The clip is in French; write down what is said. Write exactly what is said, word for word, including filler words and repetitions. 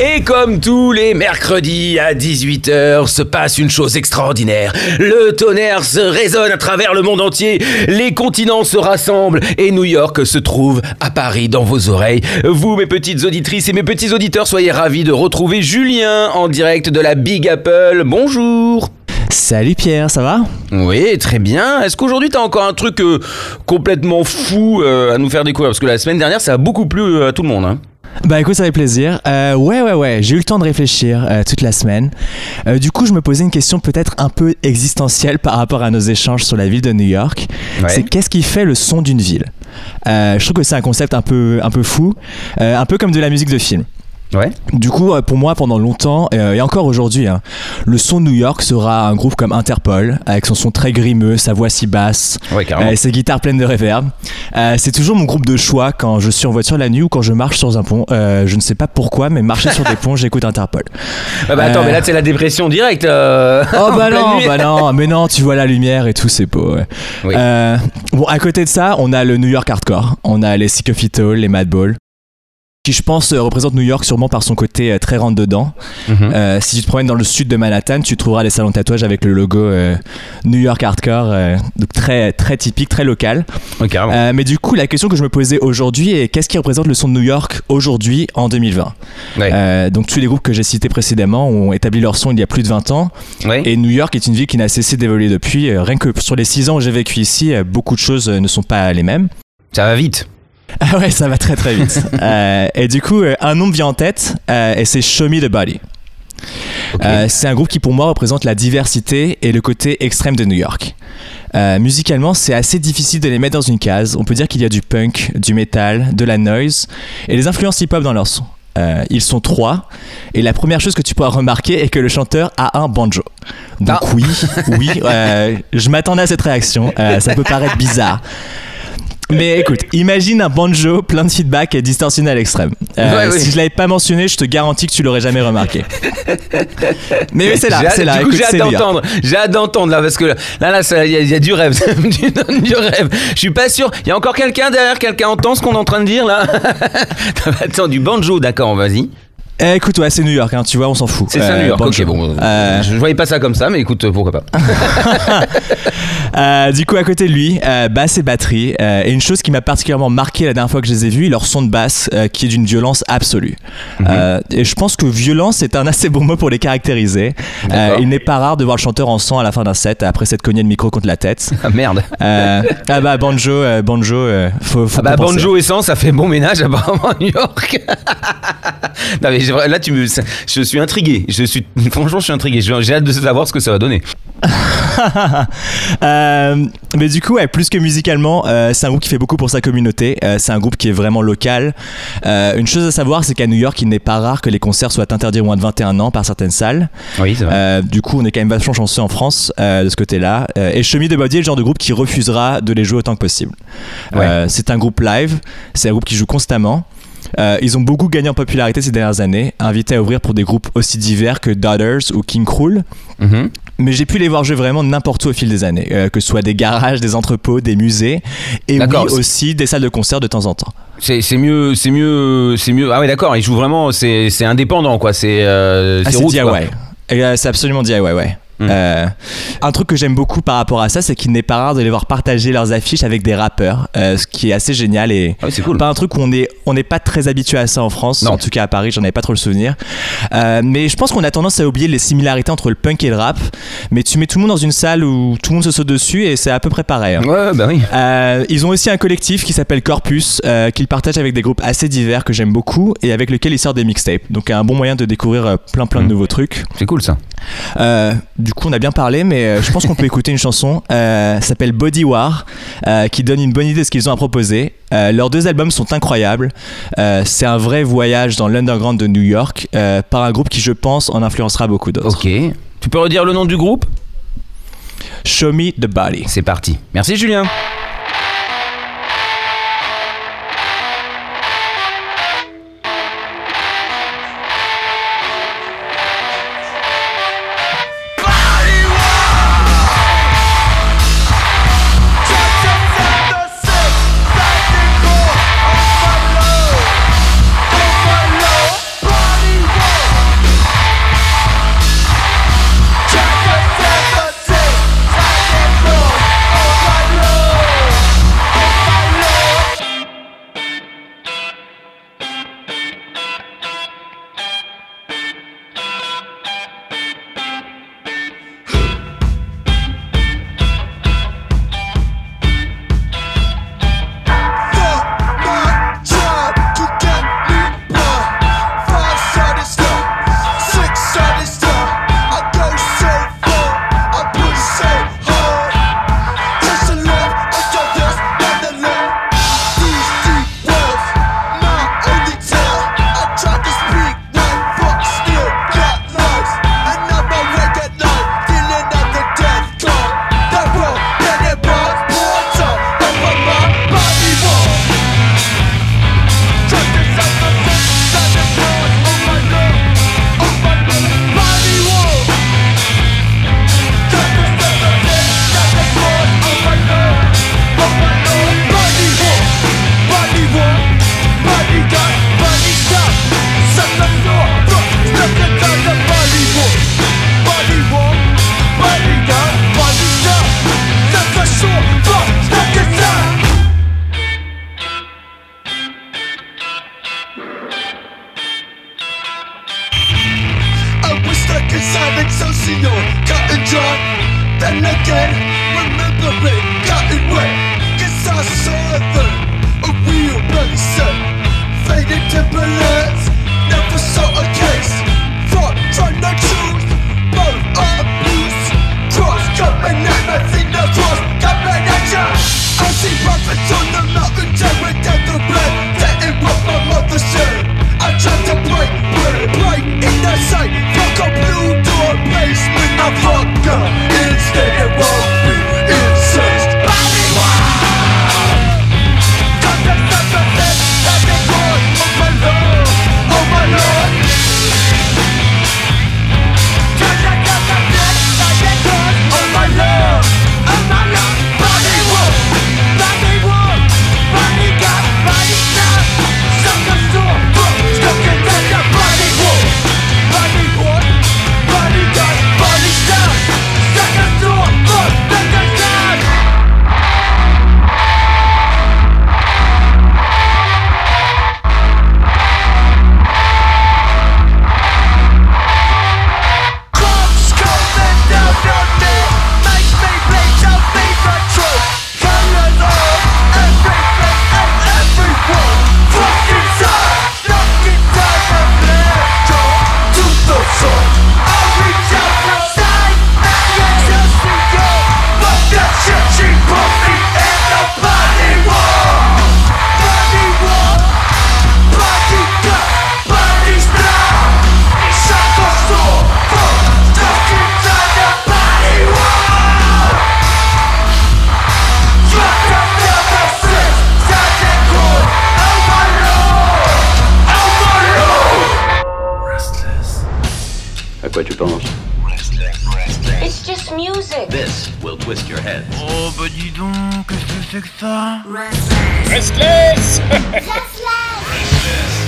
Et comme tous les mercredis à dix-huit heures se passe une chose extraordinaire. Le tonnerre se résonne à travers le monde entier, les continents se rassemblent et New York se trouve à Paris dans vos oreilles. Vous, mes petites auditrices et mes petits auditeurs, soyez ravis de retrouver Julien en direct de la Big Apple. Bonjour. Salut Pierre, ça va ? Oui, très bien. Est-ce qu'aujourd'hui t'as encore un truc euh, complètement fou euh, à nous faire découvrir ? Parce que la semaine dernière, ça a beaucoup plu euh, à tout le monde, hein. Bah écoute, ça fait plaisir. Euh, ouais, ouais, ouais, j'ai eu le temps de réfléchir euh, toute la semaine. Euh, du coup, je me posais une question peut-être un peu existentielle par rapport à nos échanges sur la ville de New York. Ouais. C'est qu'est-ce qui fait le son d'une ville ? euh, Je trouve que c'est un concept un peu, un peu fou, euh, un peu comme de la musique de film. Ouais. Du coup, pour moi, pendant longtemps, euh, et encore aujourd'hui, hein, le son de New York sera un groupe comme Interpol, avec son son très grimeux, sa voix si basse, ouais, euh, ses guitares pleines de reverb. Euh, c'est toujours mon groupe de choix quand je suis en voiture la nuit ou quand je marche sur un pont. Euh, je ne sais pas pourquoi, mais marcher sur des ponts, j'écoute Interpol. Ah bah attends, euh... mais là c'est la dépression directe. Euh... Oh bah non, bah non, mais non, tu vois la lumière et tout, c'est beau. Ouais. Oui. Euh, bon, à côté de ça, on a le New York hardcore, on a les Sick of It All, les Madball, qui je pense représente New York sûrement par son côté très rentre-dedans. Mm-hmm. Euh, si tu te promènes dans le sud de Manhattan, tu trouveras les salons de tatouage avec le logo euh, New York Hardcore, euh, donc très, très typique, très local. Okay, euh, mais du coup, la question que je me posais aujourd'hui est qu'est-ce qui représente le son de New York aujourd'hui en deux mille vingt ? Ouais. euh, Donc tous les groupes que j'ai cités précédemment ont établi leur son il y a plus de vingt ans. Ouais. Et New York est une ville qui n'a cessé d'évoluer depuis. Euh, rien que sur les six ans où j'ai vécu ici, euh, beaucoup de choses euh, ne sont pas les mêmes. Ça va vite. Ah ouais, ça va très très vite. euh, et du coup, euh, un nom me vient en tête, euh, et c'est Show Me the Body. Okay. Euh, c'est un groupe qui pour moi représente la diversité et le côté extrême de New York. Euh, musicalement, c'est assez difficile de les mettre dans une case. On peut dire qu'il y a du punk, du metal, de la noise et les influences hip-hop dans leur son. Euh, ils sont trois et la première chose que tu pourras remarquer est que le chanteur a un banjo. Donc ah. oui, oui, euh, je m'attendais à cette réaction. Euh, ça peut paraître bizarre. Mais écoute, imagine un banjo plein de feedback et distorsionné à l'extrême. Euh, ouais, oui. Si je l'avais pas mentionné, je te garantis que tu l'aurais jamais remarqué. Mais oui, c'est là, j'ai c'est là. Du écoute, coup, j'ai hâte d'entendre. J'ai hâte d'entendre là parce que là, là, il y, y a du rêve, du, du rêve. Je suis pas sûr. Il y a encore quelqu'un derrière, quelqu'un entend ce qu'on est en train de dire là. Attends, du banjo, d'accord, vas-y. Eh, écoute, ouais, c'est New York, hein, tu vois, on s'en fout. C'est ça, euh, New York, ok, bon. Euh... Je voyais pas ça comme ça, mais écoute, pourquoi pas. euh, du coup, à côté de lui, euh, basse et batterie. Euh, et une chose qui m'a particulièrement marqué la dernière fois que je les ai vus, leur son de basse euh, qui est d'une violence absolue. Mm-hmm. Euh, et je pense que violence est un assez bon mot pour les caractériser. Euh, il n'est pas rare de voir le chanteur en sang à la fin d'un set après s'être cogné le micro contre la tête. Ah merde. Euh, ah bah, banjo, euh, banjo, euh, faut, faut ah bah, banjo et sang, ça fait bon ménage apparemment à New York. Non, mais là, tu me, je suis intrigué. Je suis, franchement, je suis intrigué. J'ai hâte de savoir ce que ça va donner. euh, mais du coup, ouais, plus que musicalement, euh, c'est un groupe qui fait beaucoup pour sa communauté. Euh, c'est un groupe qui est vraiment local. Euh, une chose à savoir, c'est qu'à New York, il n'est pas rare que les concerts soient interdits aux moins de vingt et un ans par certaines salles. Oui, c'est vrai. Euh, du coup, on est quand même vachement chanceux en France euh, de ce côté-là. Euh, et Show Me the Body est le genre de groupe qui refusera de les jouer autant que possible. Ouais. Euh, c'est un groupe live. C'est un groupe qui joue constamment. Euh, ils ont beaucoup gagné en popularité ces dernières années, invités à ouvrir pour des groupes aussi divers que Daughters ou King Krul. Mm-hmm. Mais j'ai pu les voir jouer vraiment n'importe où au fil des années, euh, que ce soit des garages, des entrepôts, des musées, et d'accord, oui, aussi des salles de concert de temps en temps. C'est, c'est mieux, c'est mieux, c'est mieux. Ah ouais, d'accord. Ils jouent vraiment, c'est, c'est indépendant, quoi. C'est, euh, ah, c'est, c'est route, D I Y. quoi. Euh, c'est absolument D I Y, ouais. Mmh. Euh, un truc que j'aime beaucoup par rapport à ça, c'est qu'il n'est pas rare de les voir partager leurs affiches avec des rappeurs, euh, ce qui est assez génial et ah oui, c'est cool. Pas un truc où on est on n'est pas très habitué à ça en France. Non. En tout cas à Paris, j'en avais pas trop le souvenir. Euh, mais je pense qu'on a tendance à oublier les similarités entre le punk et le rap. Mais tu mets tout le monde dans une salle où tout le monde se saute dessus et c'est à peu près pareil. Hein. Ouais, bah oui. Euh, ils ont aussi un collectif qui s'appelle Corpus, euh, qu'ils partagent avec des groupes assez divers que j'aime beaucoup et avec lequel ils sortent des mixtapes. Donc un bon moyen de découvrir plein plein mmh. de nouveaux trucs. C'est cool ça. Euh, du coup, on a bien parlé, mais euh, je pense qu'on peut écouter une chanson. Euh, ça s'appelle Body War, euh, qui donne une bonne idée de ce qu'ils ont à proposer. Euh, leurs deux albums sont incroyables. Euh, c'est un vrai voyage dans l'underground de New York euh, par un groupe qui, je pense, en influencera beaucoup d'autres. Ok. Tu peux redire le nom du groupe ? Show Me the Body. C'est parti. Merci Julien. Body sounding so senior, cut and dry. Then again, remembering, cutting wet. Guess I saw them, a real bloody set. Faded templates, never saw a case. Thought, trying to choose, both are blues. Cross coming at me, see the cross coming at ya. I see prophets on the mountain, tearing down the blood. That ain't what my mother said. I tried to break, break, break in the sight. Fuck a blue door basement, I fucked up. Instead it won't be incest. Body wow! Got the substance that they call oh my lord, oh my lord. Got the substance that they call oh my lord, oh my lord. Body wow, body wow, body got, body stop. Sucker store, stuck in that body wow, body wow, body got, body stop. Sucker store, fuck, back the stop. Cops coming down on me, make me bleed out me control. Colors on everything and everyone. Fuck inside, stuck inside the flash to the sun. I'll reach out outside, and just see you. Fuck that shit, she put me in the body wall. Body wall, body cut, body stop. Sucker store, fuck, stuck inside the body wall. Fuck up the six, such a cool. Oh my lord, oh my lord. Restless. À quoi tu penses? It's just music. This will twist your head. Oh bah dis donc, qu'est-ce que c'est que ça? Restless. Restless.